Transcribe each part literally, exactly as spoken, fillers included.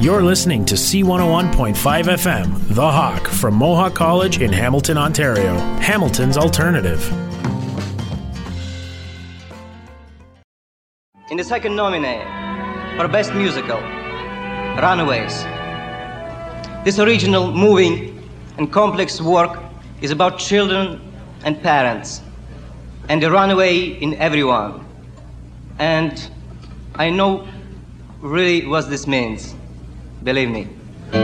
You're listening to C one oh one point five F M, The Hawk, from Mohawk College in Hamilton, Ontario. Hamilton's alternative. In the second nominee for Best Musical, Runaways. This original, moving, and complex work is about children and parents, and a runaway in everyone. And I know really what this means. Believe me.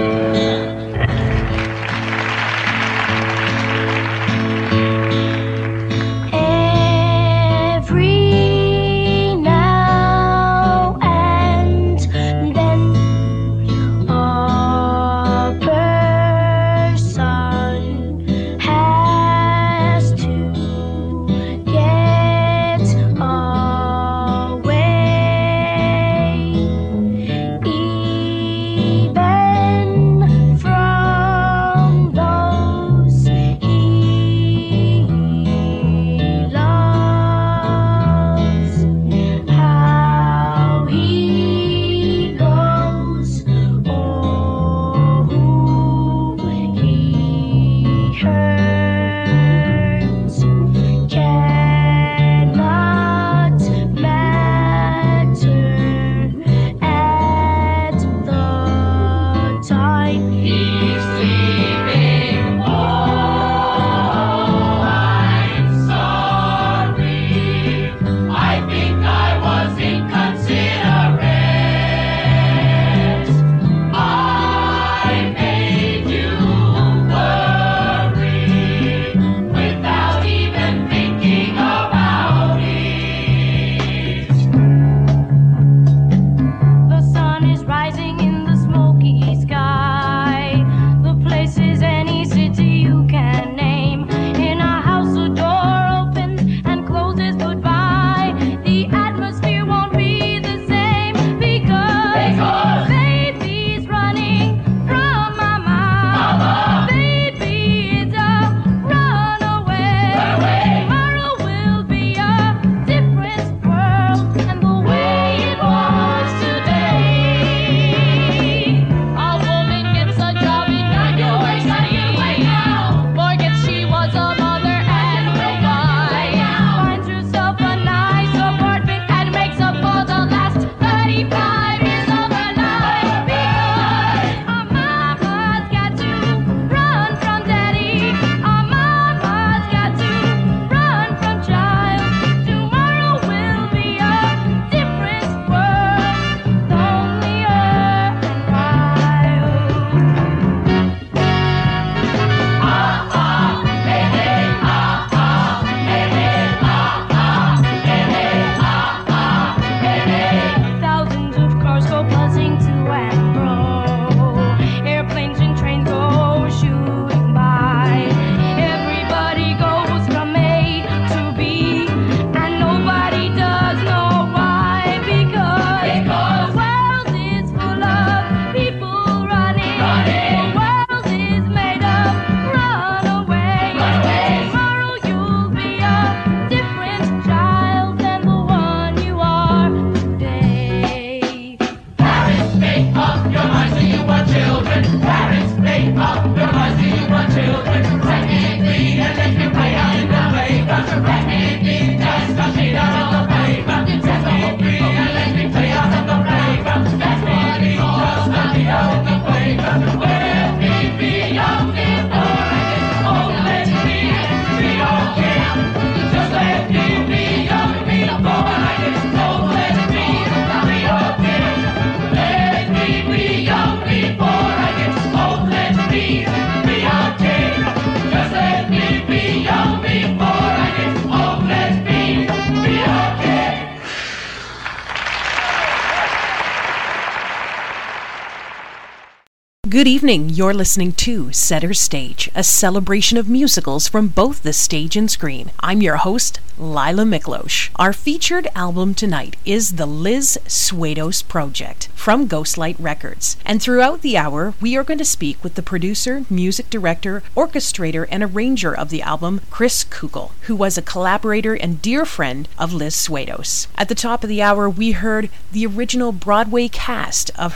Good evening. You're listening to Center Stage, a celebration of musicals from both the stage and screen. I'm your host, Lila Miklos. Our featured album tonight is the Liz Swados Project from Ghostlight Records. And throughout the hour, we are going to speak with the producer, music director, orchestrator, and arranger of the album, Chris Kugel, who was a collaborator and dear friend of Liz Swados. At the top of the hour, we heard the original Broadway cast of her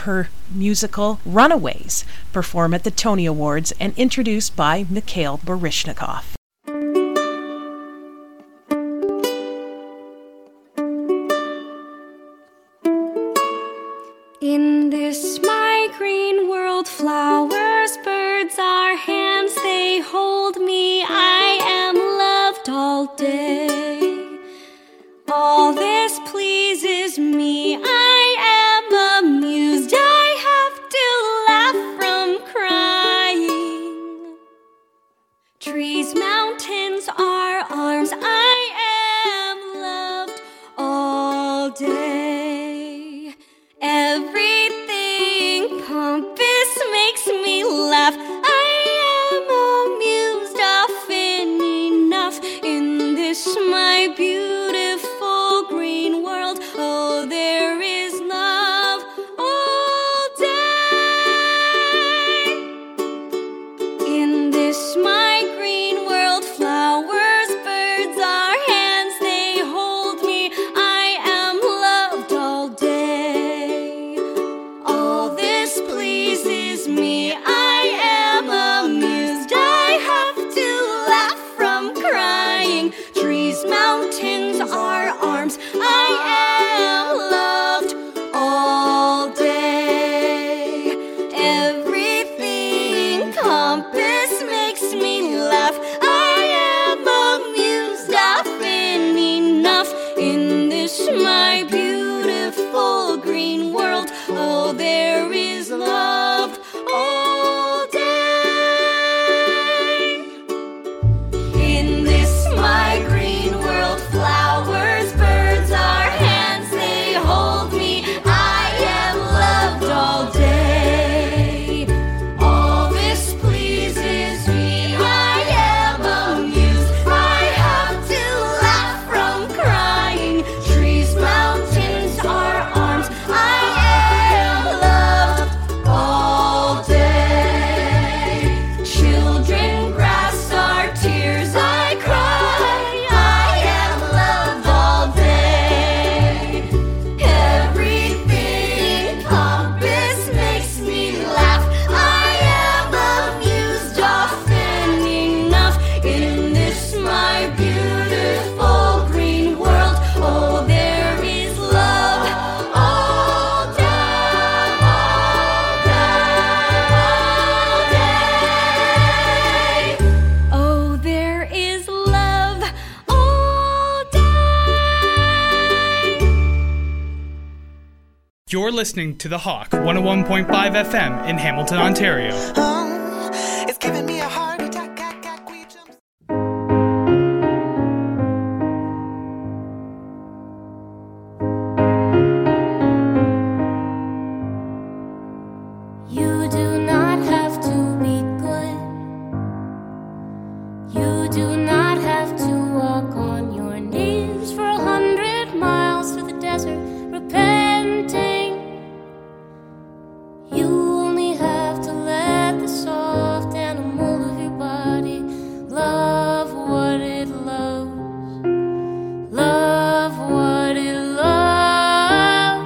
musical Runaways, performed at the Tony Awards and introduced by Mikhail Baryshnikov. In this my green world, flowers, birds are hands, they hold me, I am loved all day. All this pleases me, I am amused, I have to laugh from crying. Trees, mountains are arms, I am loved all day. Everything pompous makes me laugh, I am amused often enough in this my beautiful green world. Oh, there is love all day. In this my green world, flowers, birds are hands, they hold me, I am loved all day. All this pleases me, I am amused, I have to laugh from crying. Trees, mountains are arms, I am loved all day. Everything compass makes me laugh, I am amused often enough in this my beautiful green world. Oh, there is love all day. In this my green world, flowers, birds are hands, they hold me, I am loved all day. All this pleases me, I am amused, I have to laugh from crying. Trees, mountains are arms, I am loved all day. Children, grass are tears, I cry, I am loved all day. Everything pompous makes me laugh, I am amused often enough in this my beautiful green world. Oh, there is love all day, all day, all day. Oh, there is love all day. You're listening to The Hawk, one oh one point five F M in Hamilton, Ontario. Oh, it's giving me a heart attack. Cack, cack, we jump. You do not have to be good. You do not have to walk on your knees for a hundred miles through the desert repenting. You only have to let the soft animal of your body love what it loves. Love what it loves.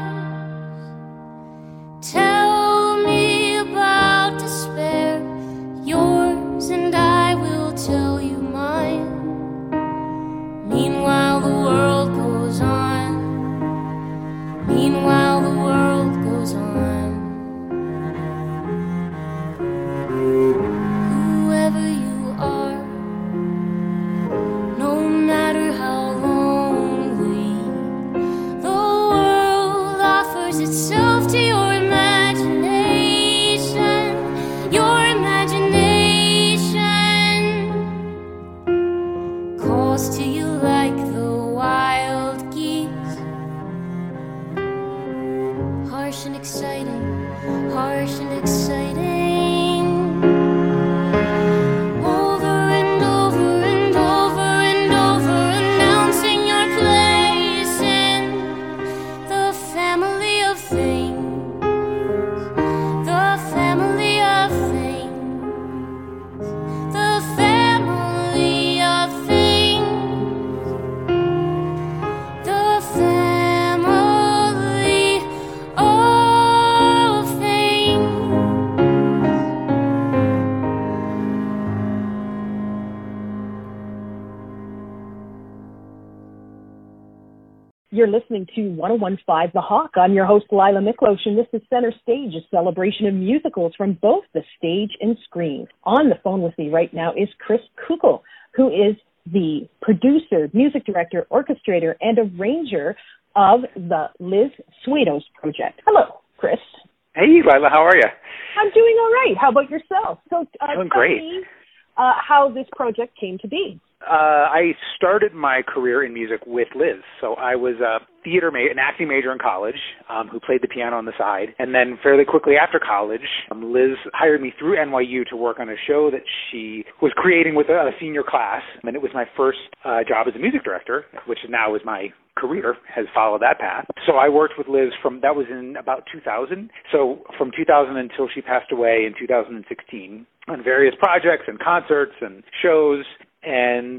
Tell me about despair, yours, and I will tell you mine. Meanwhile, the world goes on. Meanwhile, the world goes on. Whoever you are, no matter how lonely, the world offers itself to your imagination. Your imagination calls to you like the wild geese. Harsh and exciting, harsh and exciting. Over and over and over and over, announcing your place in the family of things. The family of things. The family of things. The family of things. You're listening to one oh one point five The Hawk. I'm your host, Lila Miklosh, and this is Center Stage, a celebration of musicals from both the stage and screen. On the phone with me right now is Chris Kukul, who is the producer, music director, orchestrator, and arranger of the Liz Swados project. Hello, Chris. Hey, Lila, how are you? I'm doing all right. How about yourself? So, uh, doing tell great. me uh, how this project came to be. Uh, I started my career in music with Liz. So I was a theater ma- an acting major in college um, who played the piano on the side. And then fairly quickly after college, um, Liz hired me through N Y U to work on a show that she was creating with a, a senior class. And it was my first uh, job as a music director, which now is my career, has followed that path. So I worked with Liz from, that was in about two thousand. So from two thousand until she passed away in two thousand sixteen on various projects and concerts and shows. And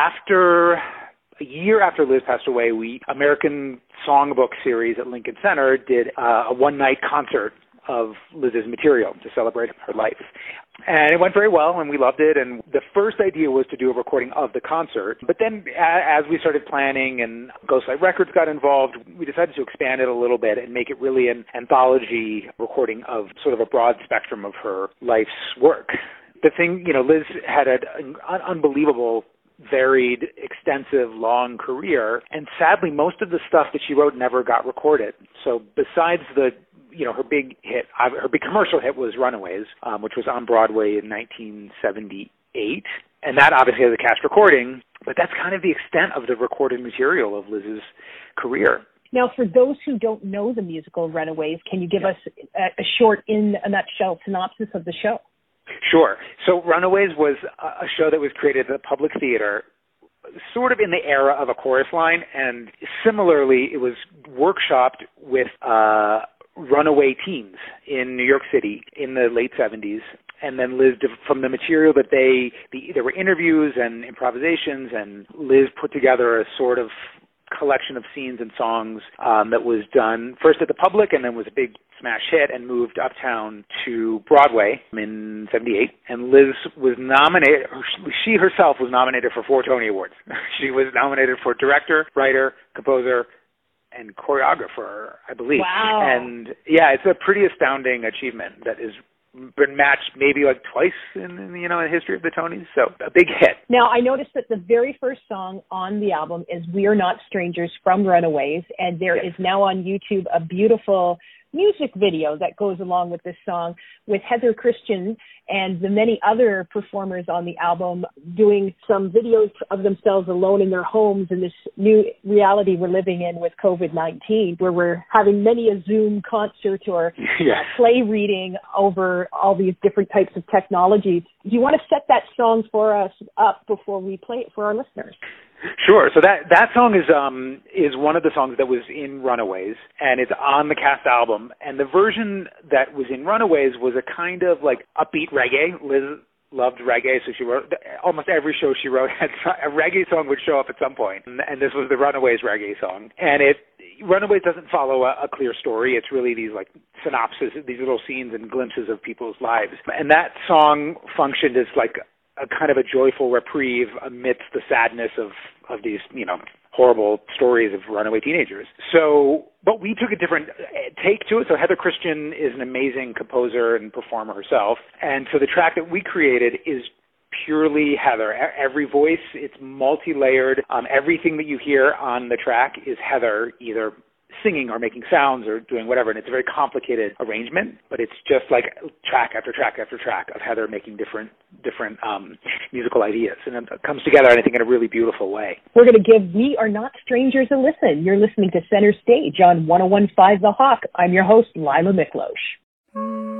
after a year after Liz passed away, we American Songbook series at Lincoln Center did uh, a one-night concert of Liz's material to celebrate her life. And it went very well, and we loved it. And the first idea was to do a recording of the concert. But then as we started planning and Ghostlight Records got involved, we decided to expand it a little bit and make it really an anthology recording of sort of a broad spectrum of her life's work. The thing, you know, Liz had an unbelievable, varied, extensive, long career, and sadly, most of the stuff that she wrote never got recorded. So besides the, you know, her big hit, her big commercial hit was Runaways, um, which was on Broadway in nineteen seventy-eight, and that obviously has a cast recording, but that's kind of the extent of the recorded material of Liz's career. Now, for those who don't know the musical Runaways, can you give yeah. us a, a short, in a nutshell, synopsis of the show? Sure. So Runaways was a show that was created at the Public Theater sort of in the era of A Chorus Line, and similarly it was workshopped with uh, runaway teens in New York City in the late seventies. And then Liz, from the material that they, the, there were interviews and improvisations, and Liz put together a sort of collection of scenes and songs um, that was done first at the Public and then was a big smash hit and moved uptown to Broadway in seventy-eight. And Liz was nominated, she herself was nominated for four Tony Awards. She was nominated for director, writer, composer, and choreographer, I believe. Wow. And yeah, it's a pretty astounding achievement that is been matched maybe like twice in, in you know in the history of the Tonys, so a big hit. Now, I noticed that the very first song on the album is We're Not Strangers from Runaways, and there yes. is now on YouTube a beautiful music video that goes along with this song with Heather Christian and the many other performers on the album doing some videos of themselves alone in their homes in this new reality we're living in with COVID nineteen, where we're having many a Zoom concert or yes. play reading over all these different types of technologies. Do you want to set that song for us up before we play it for our listeners? Sure. So that that song is um is one of the songs that was in Runaways, and it's on the cast album. And the version that was in Runaways was a kind of like upbeat reggae. Liz loved reggae, so she wrote almost every show she wrote had a reggae song would show up at some point, and, and this was the Runaways reggae song. And it Runaways doesn't follow a, a clear story. It's really these like synopses, these little scenes and glimpses of people's lives. And that song functioned as like a kind of a joyful reprieve amidst the sadness of, of these, you know, horrible stories of runaway teenagers. So, but we took a different take to it. So Heather Christian is an amazing composer and performer herself. And so the track that we created is purely Heather. Every voice, it's multi-layered. Um, everything that you hear on the track is Heather, either singing or making sounds or doing whatever, and it's a very complicated arrangement, but it's just like track after track after track of Heather making different different um, musical ideas, and it comes together, I think, in a really beautiful way. We're going to give We Are Not Strangers a listen. You're listening to Center Stage on one oh one point five The Hawk. I'm your host, Lila Miklosh.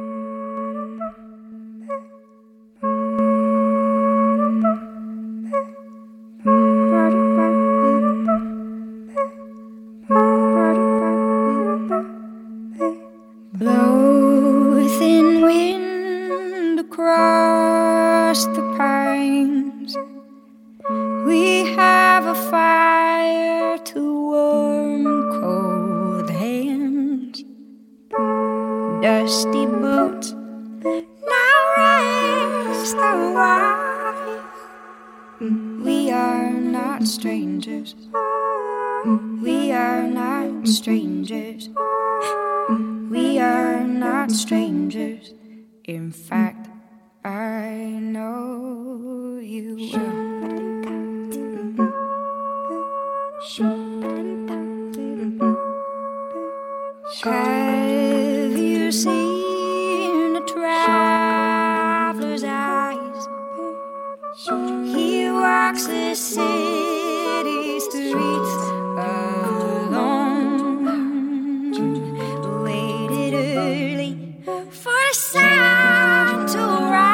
Blow thin wind across the pines. We have a fire to warm cold hands. Dusty boots now raise the white. We are not strangers. We are not strangers. We are not strangers. In fact, I know you well. Have you seen a traveler's eyes? He walks the city streets alone, waited early for the sun to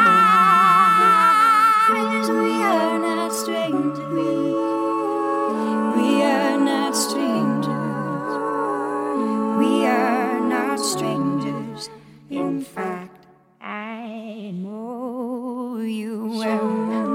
rise. We are not strangers. We are not strangers. We are not strangers. In fact, I know you well.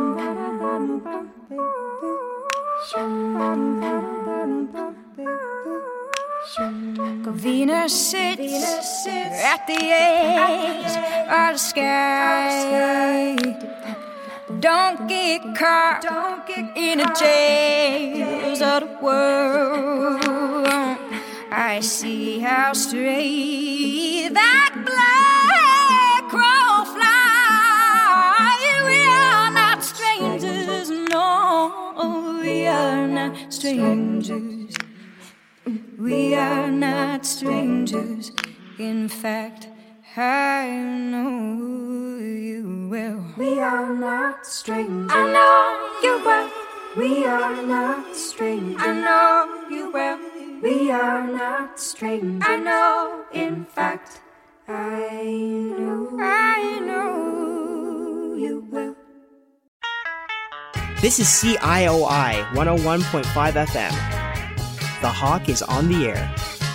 Venus sits at the edge of the sky. Don't get caught in the jails of the world. I see how straight that black crow flies. We are not strangers, no, we are not strangers. We are not strangers. In fact, I know you well. We are not strangers. I know you well. We are not strangers. I know you well. We are not strangers. I know, in fact, I know. I know you well. This is C I O I one oh one point five F M. The Hawk is on the air.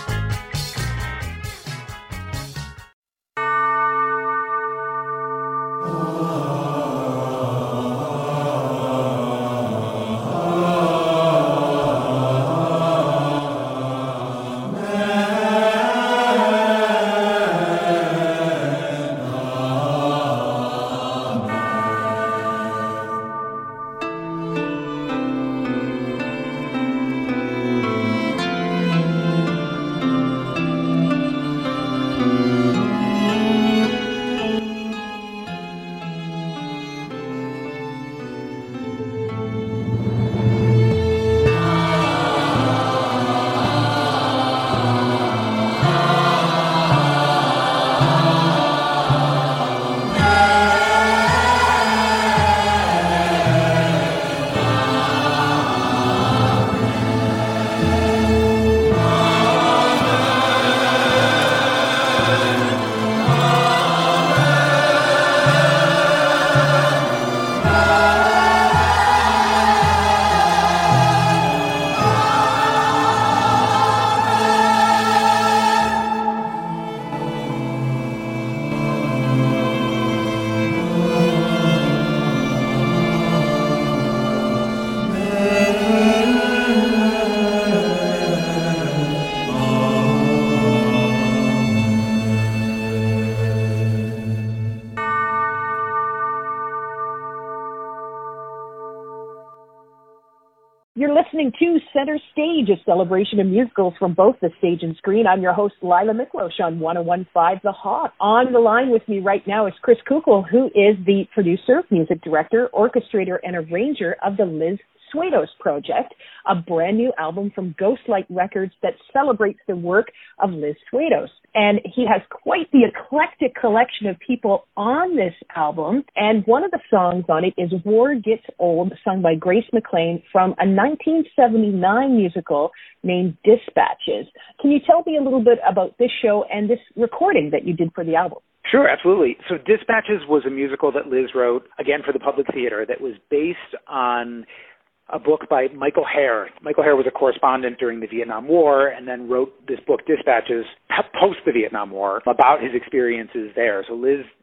You're listening to Center Stage, a celebration of musicals from both the stage and screen. I'm your host, Lila Miklosh, on one oh one point five The Hawk. On the line with me right now is Chris Kukul, who is the producer, music director, orchestrator, and arranger of the Liz Swados Project, a brand new album from Ghostlight Records that celebrates the work of Liz Swados. And he has quite the eclectic collection of people on this album. And one of the songs on it is War Gets Old, sung by Grace McLean from a nineteen seventy-nine musical named Dispatches. Can you tell me a little bit about this show and this recording that you did for the album? Sure, absolutely. So Dispatches was a musical that Liz wrote, again, for the Public Theater, that was based on a book by Michael Hare. Michael Hare was a correspondent during the Vietnam War and then wrote this book, Dispatches, post the Vietnam War, about his experiences there. So Liz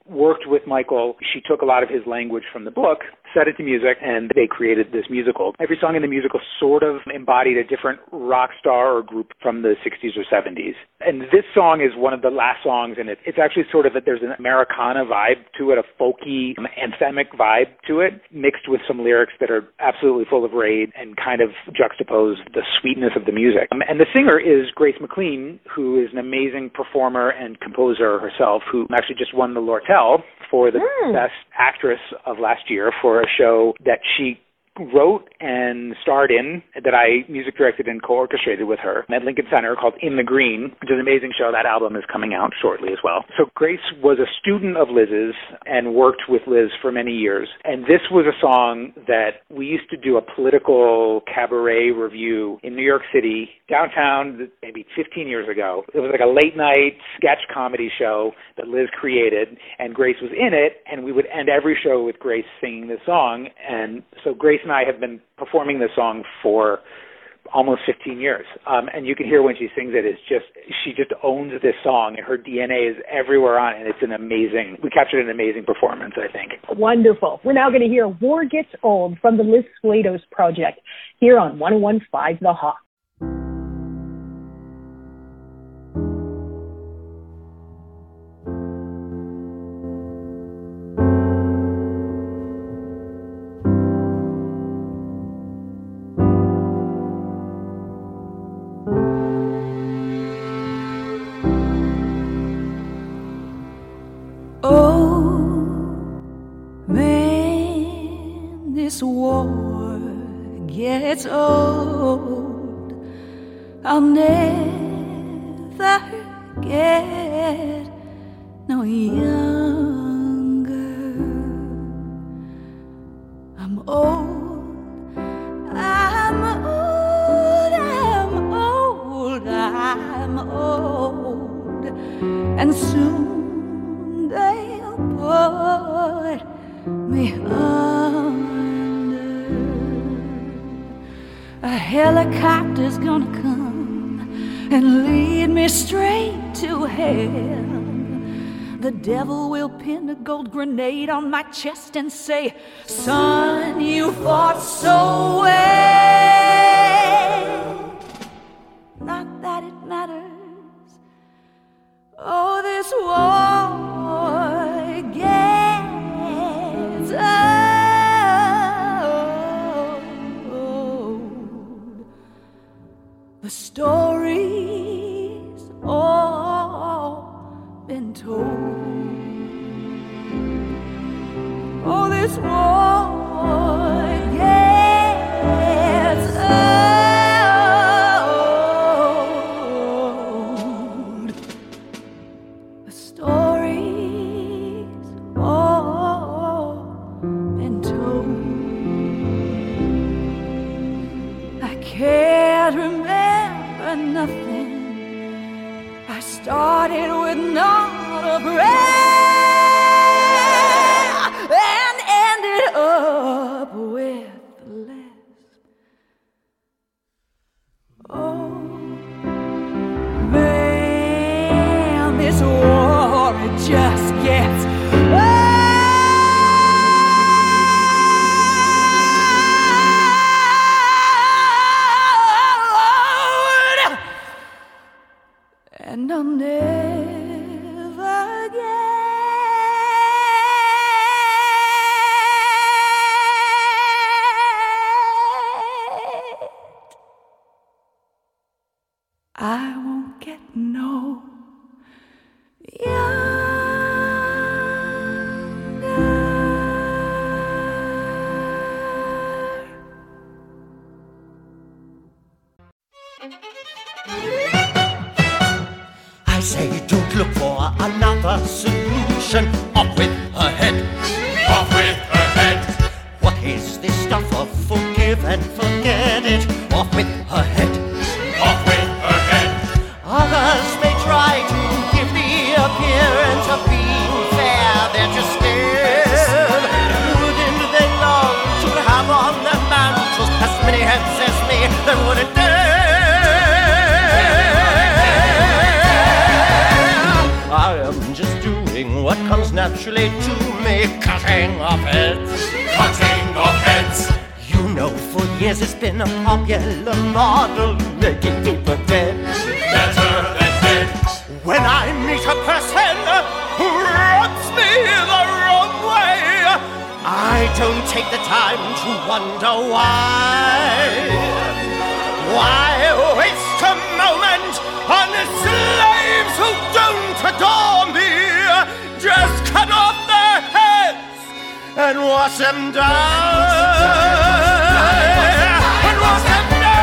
worked with Michael. She took a lot of his language from the book, set it to music, and they created this musical. Every song in the musical sort of embodied a different rock star or group from the sixties or seventies. And this song is one of the last songs, and it, it's actually sort of that there's an Americana vibe to it, a folky, anthemic vibe to it, mixed with some lyrics that are absolutely full of rage and kind of juxtapose the sweetness of the music. Um, and the singer is Grace McLean, who is an amazing performer and composer herself, who actually just won the Lortel for the mm. Best Actress of last year for a show that she wrote and starred in, that I music directed and co-orchestrated with her at Lincoln Center, called In the Green, which is an amazing show. That album is coming out shortly as well. So Grace was a student of Liz's and worked with Liz for many years. And this was a song that we used to do a political cabaret review in New York City, downtown, maybe fifteen years ago. It was like a late night sketch comedy show that Liz created, and Grace was in it, and we would end every show with Grace singing this song. And so Grace and I have been performing this song for almost fifteen years. Um, and you can hear when she sings it, it's just, she just owns this song, and her D N A is everywhere on it, and it's an amazing, we captured an amazing performance, I think. Wonderful. We're now going to hear War Gets Old from the Liz Splatos Project here on one oh one point five The Hawk. This war gets old, I'll never get no younger. I'm old, I'm old, I'm old, I'm old, and soon they'll put me under. A helicopter's gonna come and lead me straight to hell. The devil will pin a gold grenade on my chest and say, son, you fought so well. Not that it matters. Oh, this war gets old. The story's all been told. Oh, this war gets old. The story's all been told. I can't remember nothing. I started with not a breath and ended up with less. Oh, man, this war, it just gets old, and I'll never get I won't get no younger. I say don't look for another solution. Off with her head. Off with her head. What is this stuff of forgive and forget it? Off with her head. Off with her head. Others may try to give the appearance of being fair. They're just scared. Wouldn't they love to have on their mantles as many heads as me that wouldn't dare? I am just doing what comes naturally to me, cutting off heads. Cutting off heads. You know, for years it's been a popular model, making people dead. Better than dead. When I meet a person who rubs me the wrong way, I don't take the time to wonder why. Why waste a moment on the slaves who don't adore me? Just cut off their heads and wash them down. And wash them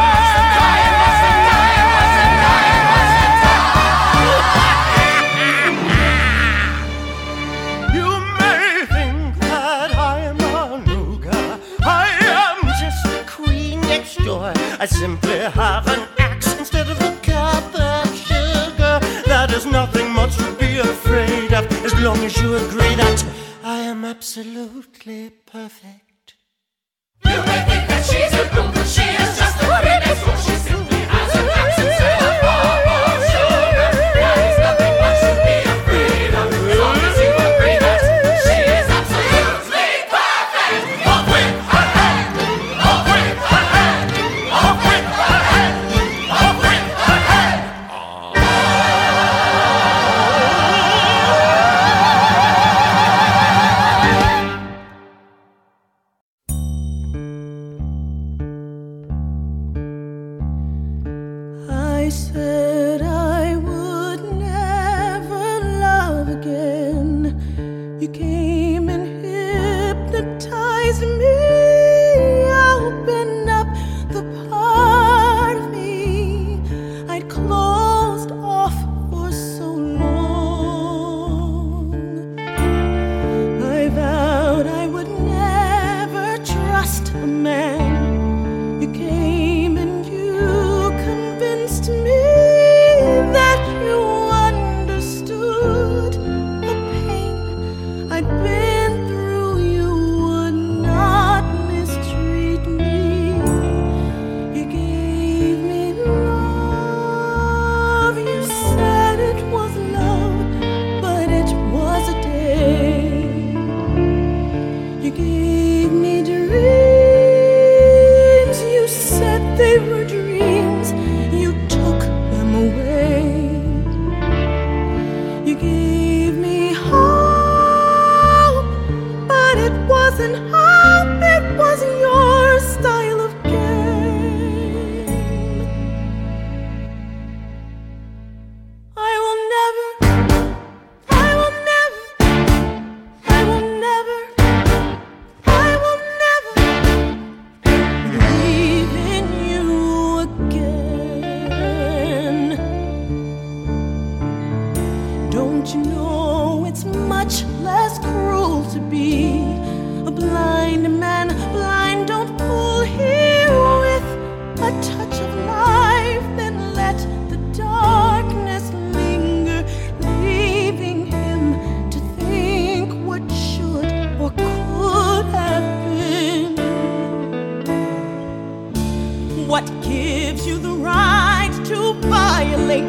down. You may think that I am a nougat. I am just the queen next door. I simply have an axe instead of a cup of sugar. That is nothing much to be afraid of, as long as you agree that I am absolutely perfect. You may think that she's a goon, but she is just a queen next door. She simply has an axe instead of a cup of sugar. That is nothing much to be afraid of, as long as you agree that she is absolutely perfect. Off with her head! Off with her head! Off with her head! Off with her head! I said I would never love again. You came and hypnotized me, opened up the part of me I'd closed off for so long. I vowed I would never trust a man. You came and you convinced me that you understood the pain I'd been through. You would not mistreat me. You gave me love. You said it was love, but it was a day. You gave me dreams. You said they were dreams. You took them away. You gave me hope, but it wasn't hope. It was your style of game. I will never, I will never, I will never, I will never believe in you again. Don't you know it's much less cruel to be a blind man? Blind, don't fool here with a touch of life, then let the darkness linger, leaving him to think what should or could have been. What gives you the right to violate?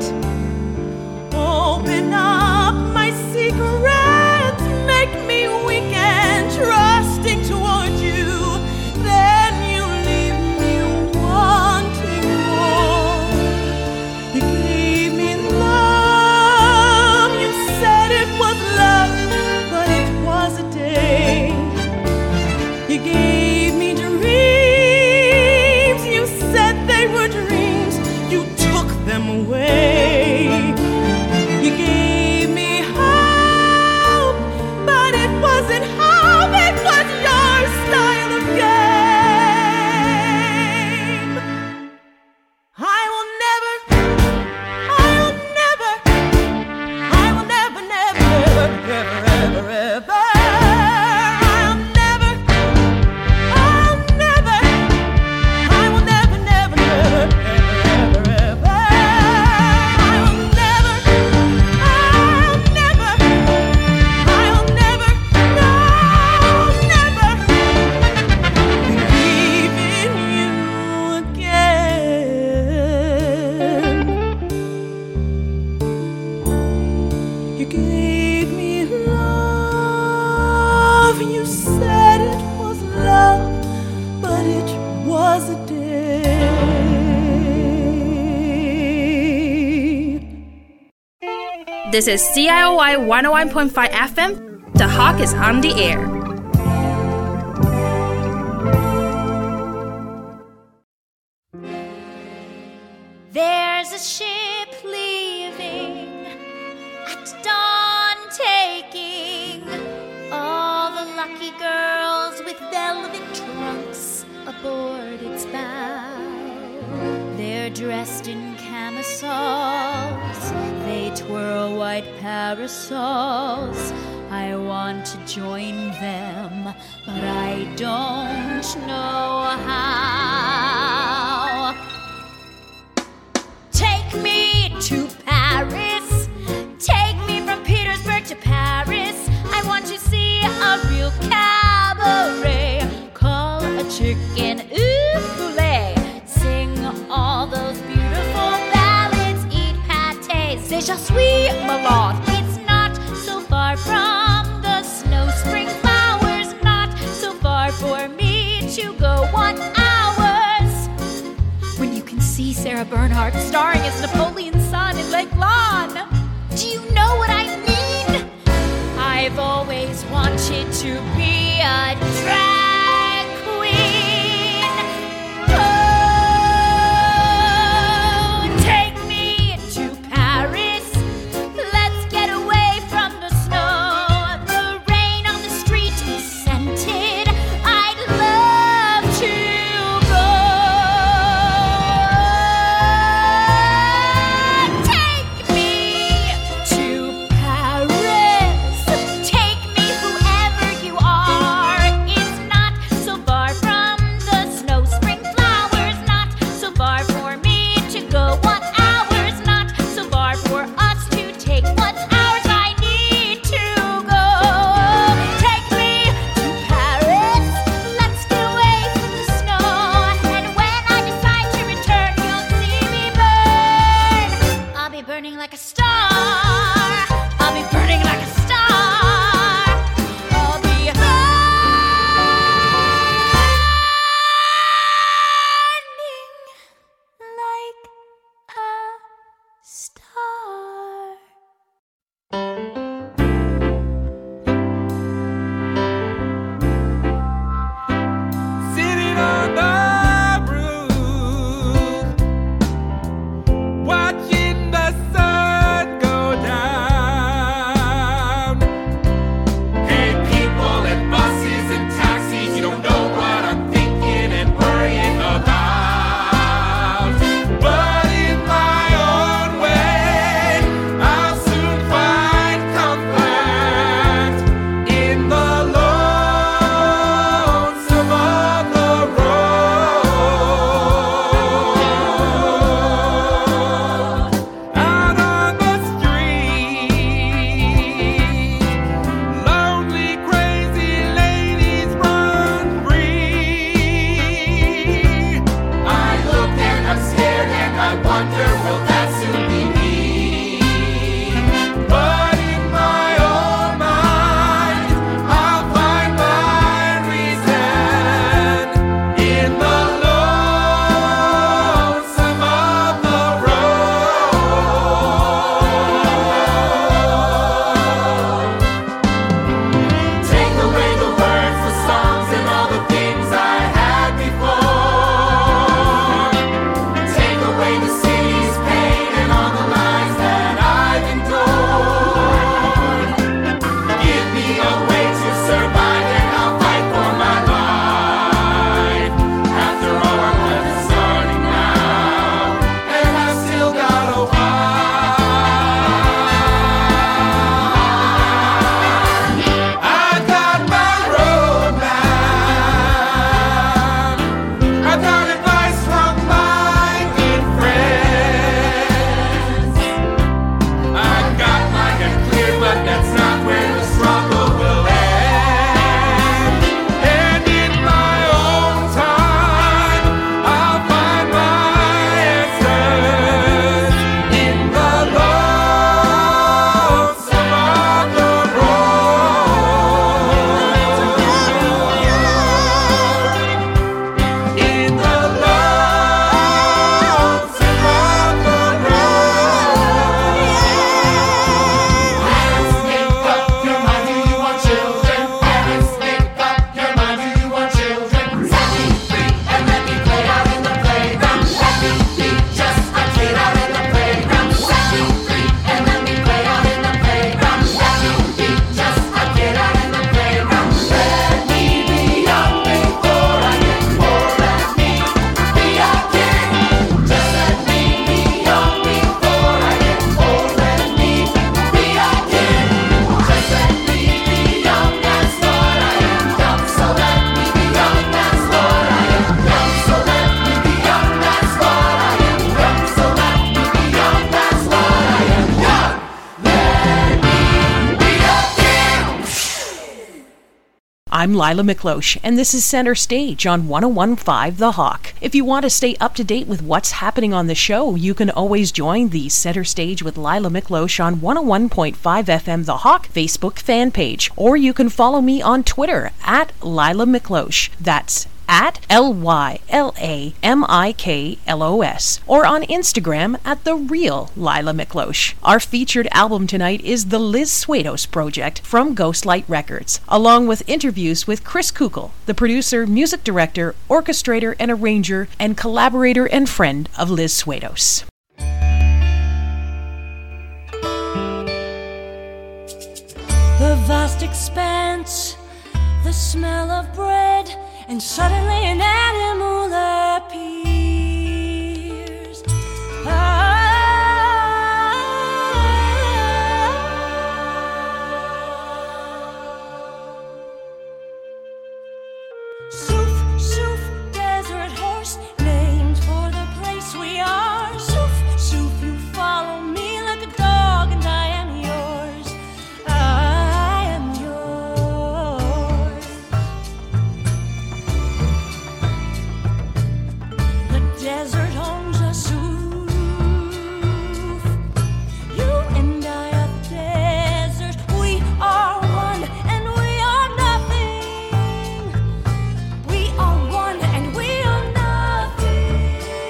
Open up my secrets, make me weak and trusting toward you. Then you leave me wanting more. You gave me love. You said it was love, but it was a day. You gave me dreams. You said they were dreams. You took them away. You gave me hope, but it wasn't hope. It was your style of game. I will never, I will never, I will never, never, never, love, you said it was love, but it was a day. This is C I O Y one oh one point five F M. The Hawk is on the air. There's a ship leaving at dawn, taking all the lucky girls with velvet trunks aboard its bow. They're dressed in camisoles, they twirl white parasols. I want to join them, but I don't know how. Take me to Paris, take me from Petersburg to Paris. I want to see a real cabaret, call a chicken oufoulet, sing all those beautiful ballads, eat pâtés. C'est je suis malade. It's not so far from the snow spring flowers, not so far for me to go one hours. When you can see Sarah Bernhardt starring as Napoleon's son in Lake Lawn. Do you know what I mean? I've always wanted to be a drag queen. Oh, take me to Paris. Let's get away from the snow. The rain on the street is scented. I'd love to go. Take me to Paris. Take me, whoever you are. I'm Lila Miklosh, and this is Center Stage on one oh one point five The Hawk. If you want to stay up to date with what's happening on the show, you can always join the Center Stage with Lila Miklosh on one oh one point five F M The Hawk Facebook fan page, or you can follow me on Twitter at Lila Miklosh. That's at L Y L A M I K L O S, or on Instagram at The Real Lila Miklosh. Our featured album tonight is the Liz Swados Project from Ghostlight Records, along with interviews with Chris Kukl, the producer, music director, orchestrator, and arranger, and collaborator and friend of Liz Swados. The vast expanse, the smell of bread, and suddenly an animal appears. Ah. Soof, Soof, desert horse, named for the place we are. Soof, Soof, you follow me like a dog, and I am yours. I am yours. The desert owns a Soof. You and I are the desert. We are one, and we are nothing. We are one, and we are nothing.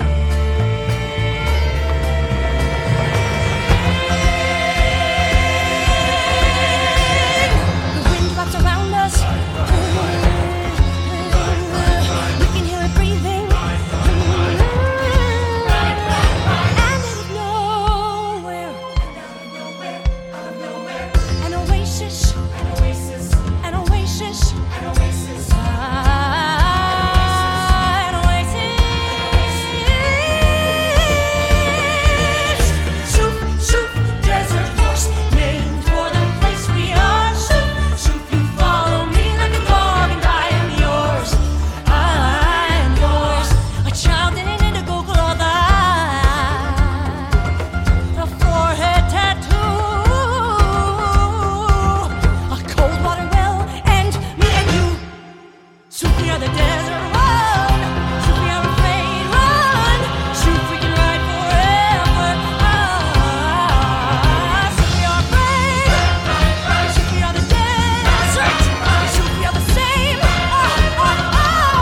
The wind wraps around us. We can hear it breathing. And out of nowhere, an oasis, an oasis, an oasis, an oasis, an oasis. Soof, Soof, desert horse, named for the place we are. Soof, Soof, you follow me like a dog, and I am yours. I am yours. A child in an indigo cloth, a forehead tattoo, a cold water well, and me and you. Soof, we are the desert. Run, Soof, we are afraid. Run, Soof, we can ride forever. Ah, Soof, we are afraid. Soof, we are the desert. Soof, we are the same. Ah, ah, ah.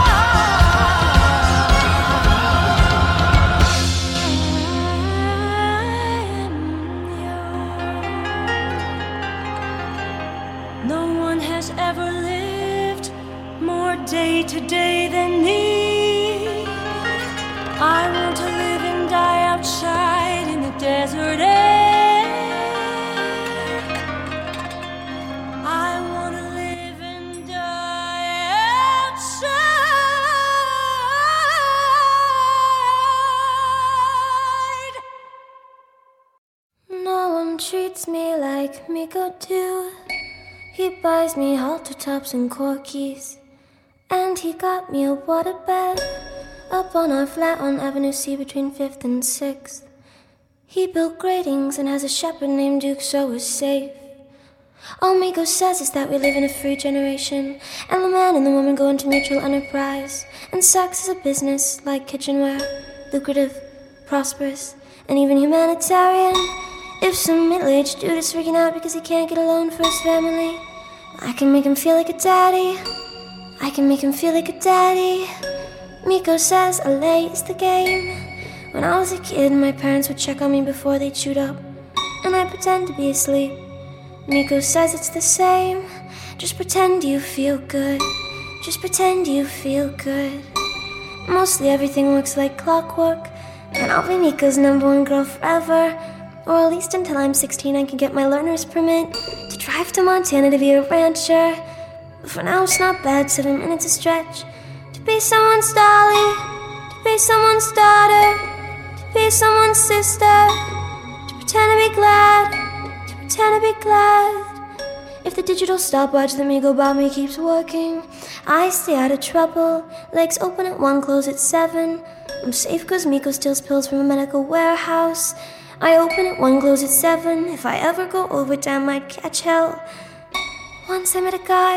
No one has ever lived more day to day than me. I want to live and die outside in the desert air. I want to live and die outside. No one treats me like Miko do. He buys me halter tops and corkies, and he got me a waterbed up on our flat on Avenue C between fifth and sixth. He built gratings and has a shepherd named Duke, so we're safe. All Miko says is that we live in a free generation, and the man and the woman go into mutual enterprise, and sex is a business like kitchenware, lucrative, prosperous, and even humanitarian. If some middle-aged dude is freaking out because he can't get a loan for his family, I can make him feel like a daddy. I can make him feel like a daddy. Miko says L A is the game. When I was a kid, my parents would check on me before they chewed up, and I'd pretend to be asleep. Miko says it's the same. Just pretend you feel good. Just pretend you feel good. Mostly everything works like clockwork, and I'll be Miko's number one girl forever. Or at least until I'm sixteen, I can get my learner's permit to drive to Montana to be a rancher. But for now, it's not bad, seven minutes a stretch. To be someone's dolly, to be someone's daughter, to be someone's sister, to pretend to be glad, to pretend to be glad. If the digital stopwatch that Miko bought me keeps working, I stay out of trouble. Legs open at one, close at seven. I'm safe cause Miko steals pills from a medical warehouse. I open at one, close at seven. If I ever go overtime, I'd catch hell. Once I met a guy,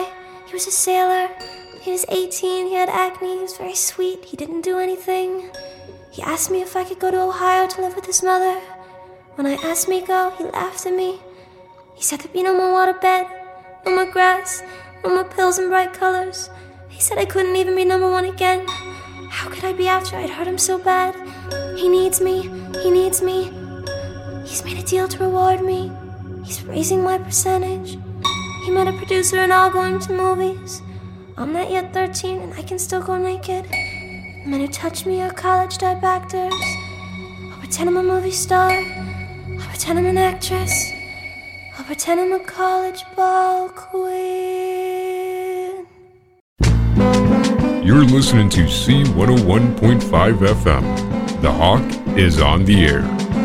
He was a sailor. He was eighteen, he had acne, he was very sweet, he didn't do anything. He asked me if I could go to Ohio to live with his mother. When I asked me to go, he laughed at me. He said there'd be no more waterbed, no more grass, no more pills and bright colors. He said I couldn't even be number one again. How could I be after I'd hurt him so bad? He needs me, he needs me. He's made a deal to reward me. He's raising my percentage. He met a producer and I'll go into movies. I'm not yet thirteen and I can still go naked. Men who touch me are college-type actors. I'll pretend I'm a movie star. I'll pretend I'm an actress. I'll pretend I'm a college ball queen. You're listening to C one oh one point five F M. The Hawk is on the air.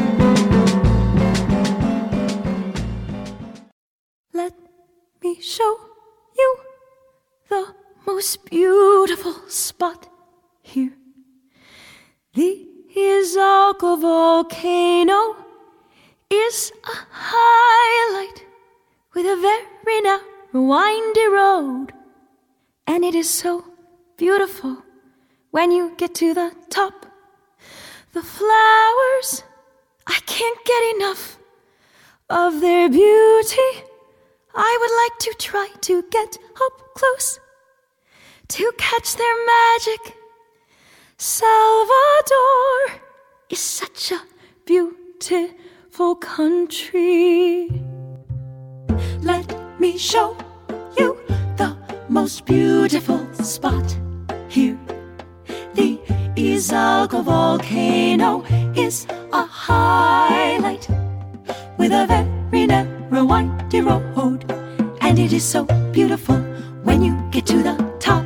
Let me show you the most beautiful spot here. The Izalco volcano is a highlight with a very narrow, windy road. And it is so beautiful when you get to the top. The flowers, I can't get enough of their beauty. I would like to try to get up close to catch their magic. Salvador is such a beautiful country. Let me show you the most beautiful spot here. The Izalco volcano is a highlight with a very narrow, windy road. And it is so beautiful when you get to the top.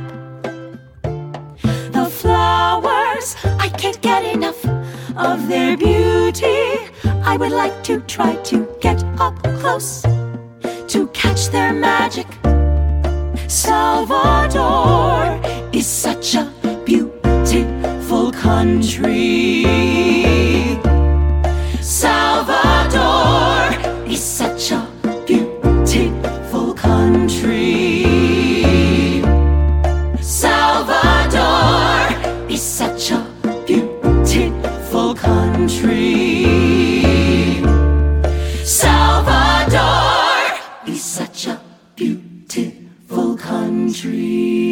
The flowers, I can't get enough of their beauty. I would like to try to get up close to catch their magic. Salvador is such a beautiful country. Salvador is such a beautiful country. Salvador is such a beautiful country. Salvador is such a beautiful country.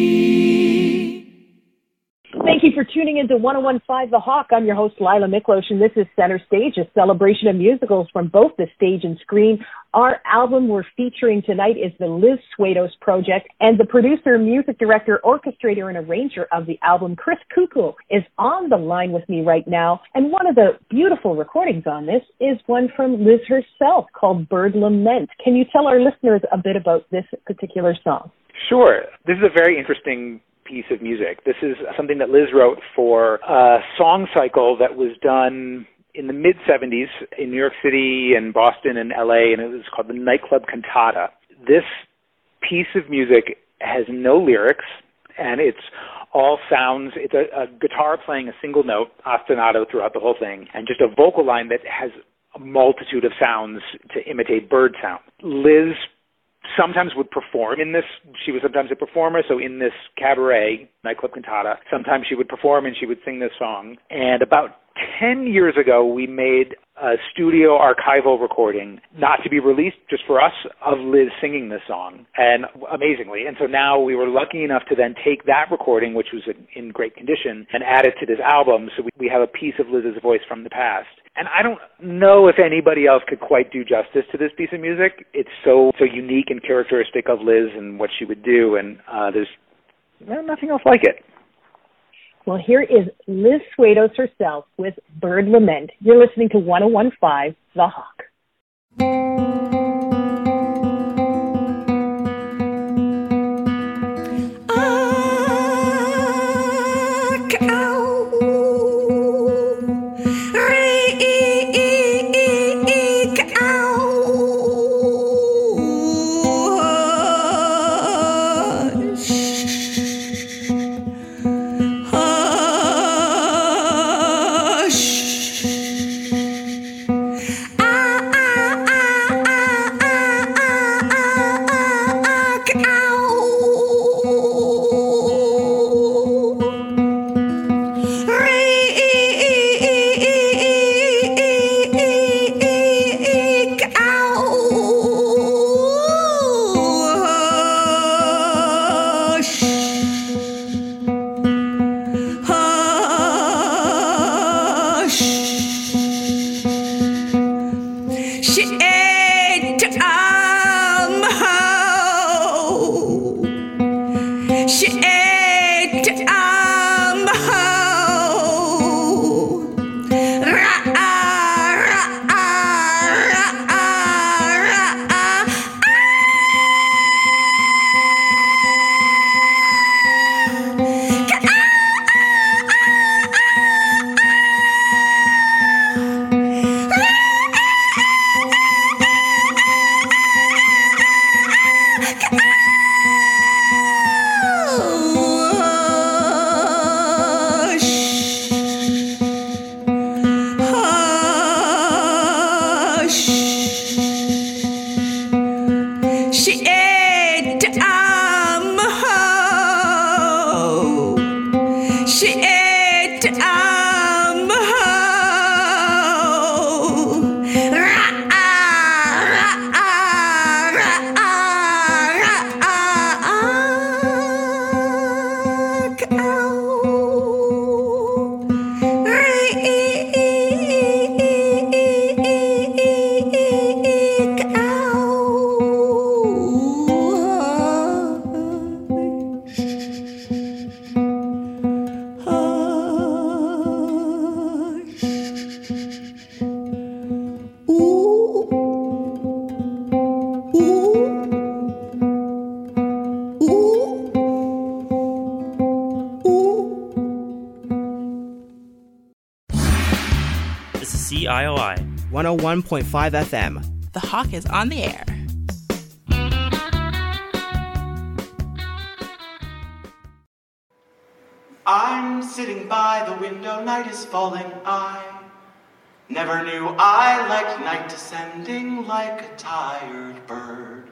Thank you for tuning into one oh one point five The Hawk. I'm your host, Lila Miklos, and this is Center Stage, a celebration of musicals from both the stage and screen. Our album we're featuring tonight is the Liz Swados Project, and the producer, music director, orchestrator, and arranger of the album, Chris Kuku, is on the line with me right now. And one of the beautiful recordings on this is one from Liz herself called Bird Lament. Can you tell our listeners a bit about this particular song? Sure. This is a very interesting piece of music. This is something that Liz wrote for a song cycle that was done in the mid-seventies in New York City and Boston and L A, and it was called the Nightclub Cantata. This piece of music has no lyrics, and it's all sounds. It's a, a guitar playing a single note, ostinato throughout the whole thing, and just a vocal line that has a multitude of sounds to imitate bird sound. Liz sometimes would perform in this. She was sometimes a performer, so in this cabaret, Nightclub Cantata, sometimes she would perform and she would sing this song. And about ten years ago, we made a studio archival recording, not to be released, just for us, of Liz singing this song, and amazingly. And so now we were lucky enough to then take that recording, which was in great condition, and add it to this album, so we have a piece of Liz's voice from the past. And I don't know if anybody else could quite do justice to this piece of music. It's so so unique and characteristic of Liz and what she would do, and uh, there's well, nothing else like it. Well, here is Liz Swados herself with Bird Lament. You're listening to one oh one point five The Hawk. Ah, ah, ah, ah. C I O I one oh one point five F M. The Hawk is on the air. I'm sitting by the window, night is falling, I never knew I liked night descending like a tired bird.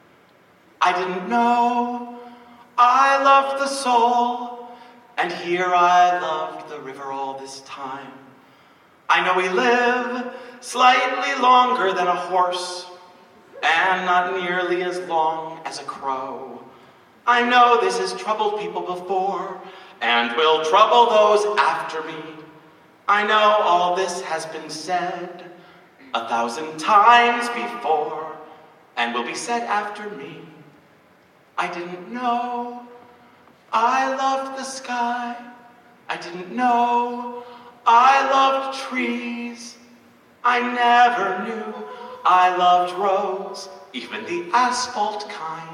I didn't know I loved the soul, and here I loved the river all this time. I know we live slightly longer than a horse, and not nearly as long as a crow. I know this has troubled people before, and will trouble those after me. I know all this has been said a thousand times before, and will be said after me. I didn't know I loved the sky. I didn't know I loved trees. I never knew I loved roads, even the asphalt kind.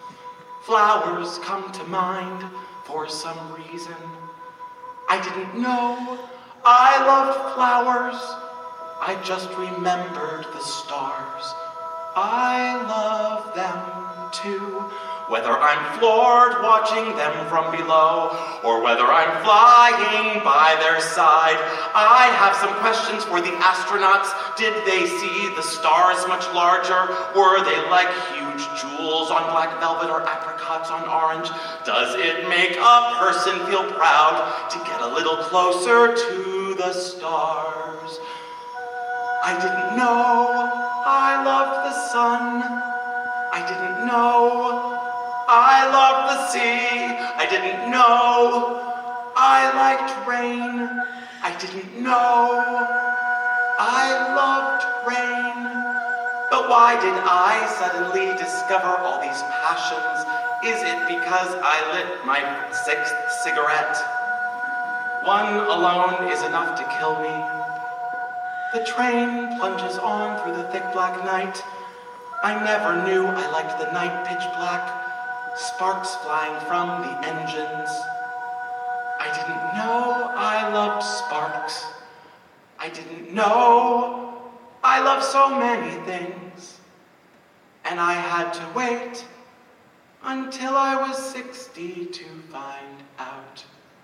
Flowers come to mind for some reason. I didn't know I loved flowers. I just remembered the stars. I love them too. Whether I'm floored watching them from below, or whether I'm flying by their side, I have some questions for the astronauts. Did they see the stars much larger? Were they like huge jewels on black velvet or apricots on orange? Does it make a person feel proud to get a little closer to the stars? I didn't know I loved the sun. I didn't know I loved the sea. I didn't know I liked rain. I didn't know I loved rain. But why did I suddenly discover all these passions? Is it because I lit my sixth cigarette? One alone is enough to kill me. The train plunges on through the thick black night. I never knew I liked the night pitch black. Sparks flying from the engines. I didn't know I loved sparks. I didn't know I loved so many things. And I had to wait until I was sixty to find out.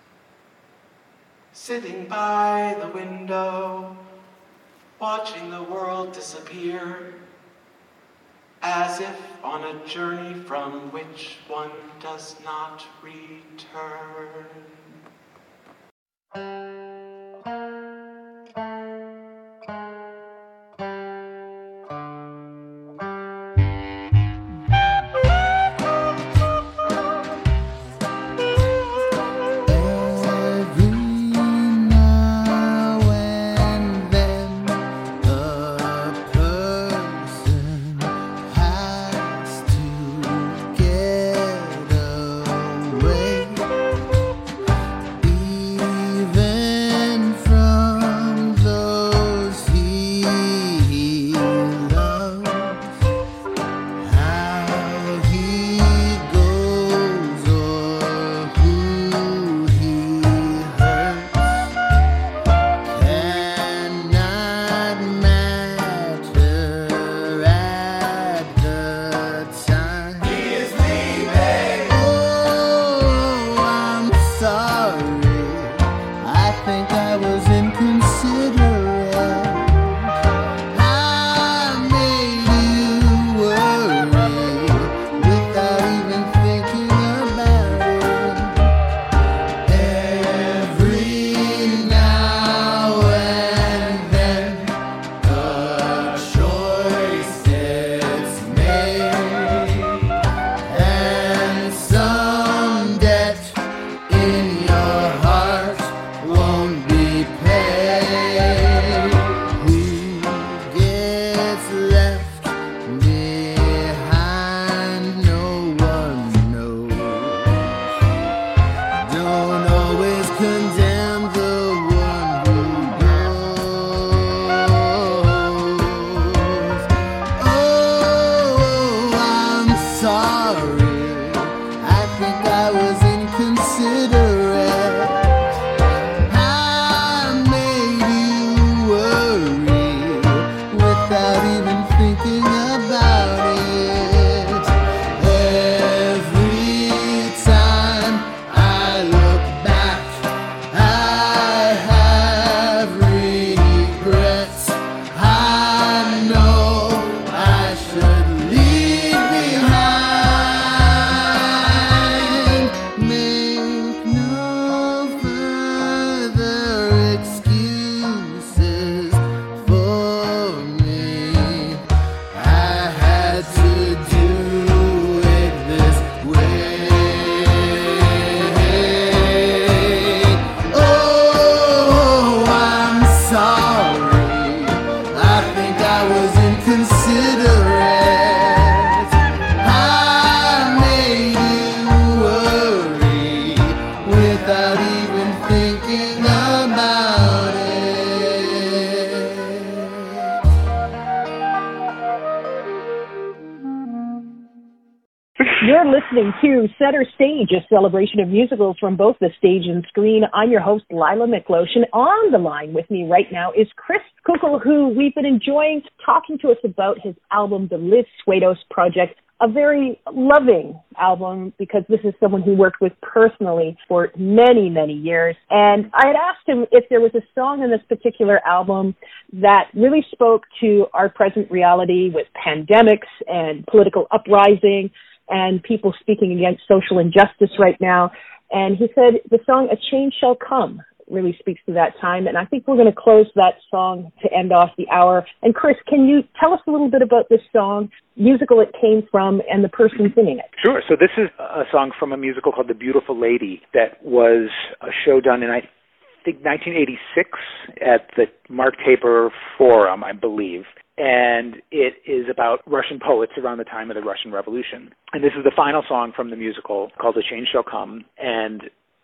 Sitting by the window, watching the world disappear, as if on a journey from which one does not return. I made you worry You're listening to Center Stage, a celebration of musicals from both the stage and screen. I'm your host, Lila Miklosh, and on the line with me right now is Chris Kukl, who we've been enjoying talking to us about his album, The Liz Swados Project, a very loving album because this is someone who worked with personally for many, many years. And I had asked him if there was a song in this particular album that really spoke to our present reality with pandemics and political uprising and people speaking against social injustice right now. And he said the song A Change Shall Come really speaks to that time. And I think we're going to close that song to end off the hour. And Chris, can you tell us a little bit about this song, musical it came from, and the person singing it? Sure. So this is a song from a musical called The Beautiful Lady that was a show done in, I think, nineteen eighty-six at the Mark Taper Forum, I believe. And it is about Russian poets around the time of the Russian Revolution. And this is the final song from the musical called A Change Shall Come. And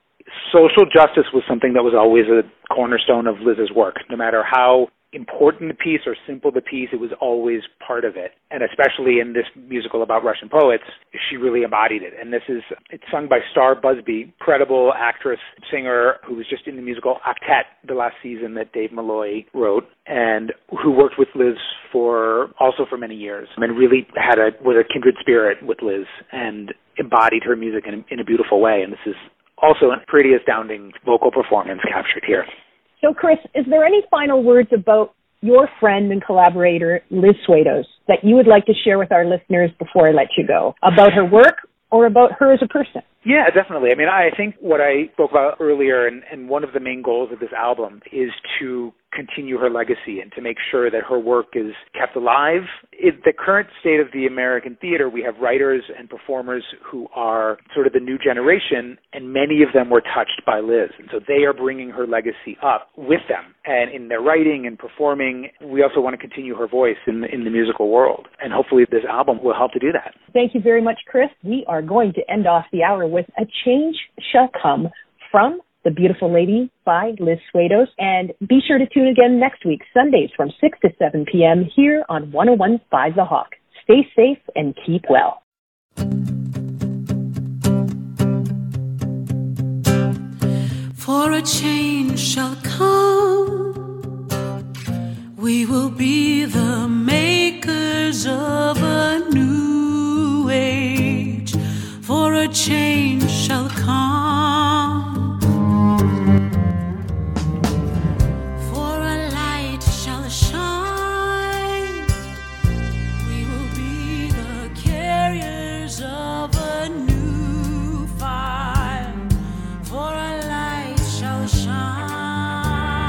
social justice was something that was always a cornerstone of Liz's work. No matter how important the piece or simple the piece, it was always part of it. And especially in this musical about Russian poets, she really embodied it. And this is, it's sung by Star Busby, incredible actress, singer who was just in the musical Octet the last season that Dave Malloy wrote, and who worked with Liz for, also for many years, and really had a, was a kindred spirit with Liz and embodied her music in, in a beautiful way. And this is also a pretty astounding vocal performance captured here. So, Chris, is there any final words about your friend and collaborator, Liz Swados, that you would like to share with our listeners before I let you go, about her work or about her as a person? Yeah, definitely. I mean, I think what I spoke about earlier, and, and one of the main goals of this album is to continue her legacy and to make sure that her work is kept alive. In the current state of the American theater, we have writers and performers who are sort of the new generation, and many of them were touched by Liz. And so they are bringing her legacy up with them. And in their writing and performing, we also want to continue her voice in the, in the musical world. And hopefully this album will help to do that. Thank you very much, Chris. We are going to end off the hour with A Change Shall Come from The Beautiful Lady by Liz Swados. And be sure to tune again next week, Sundays from six to seven p.m. here on one oh one point five The Hawk. Stay safe and keep well. For a change shall come, we will be the makers of a new age. For a change shall come, for a light shall shine, we will be the carriers of a new fire. For a light shall shine,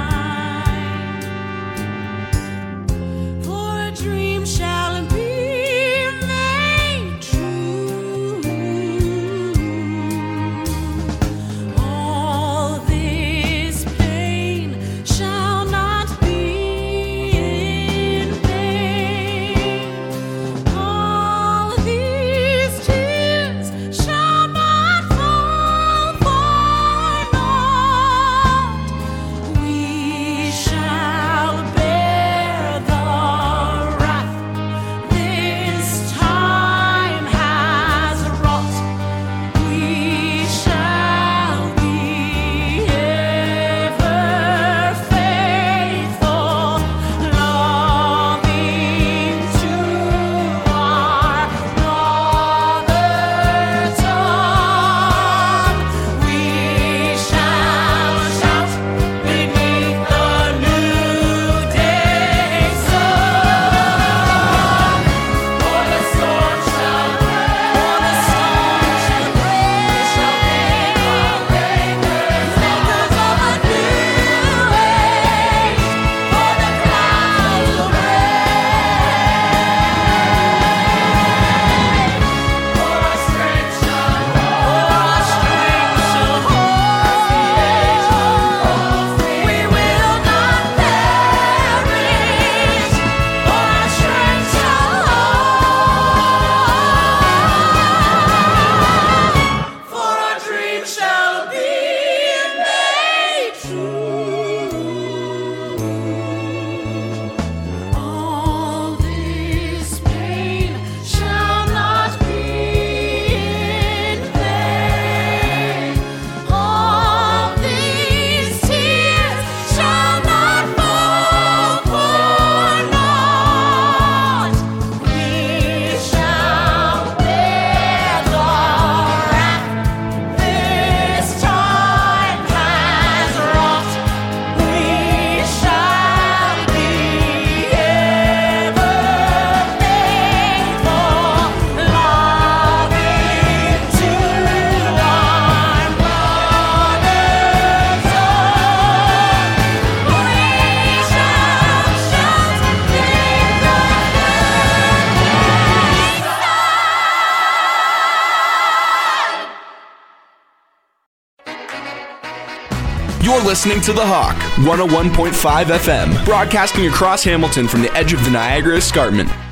You're listening to The Hawk, one oh one point five F M, broadcasting across Hamilton from the edge of the Niagara Escarpment.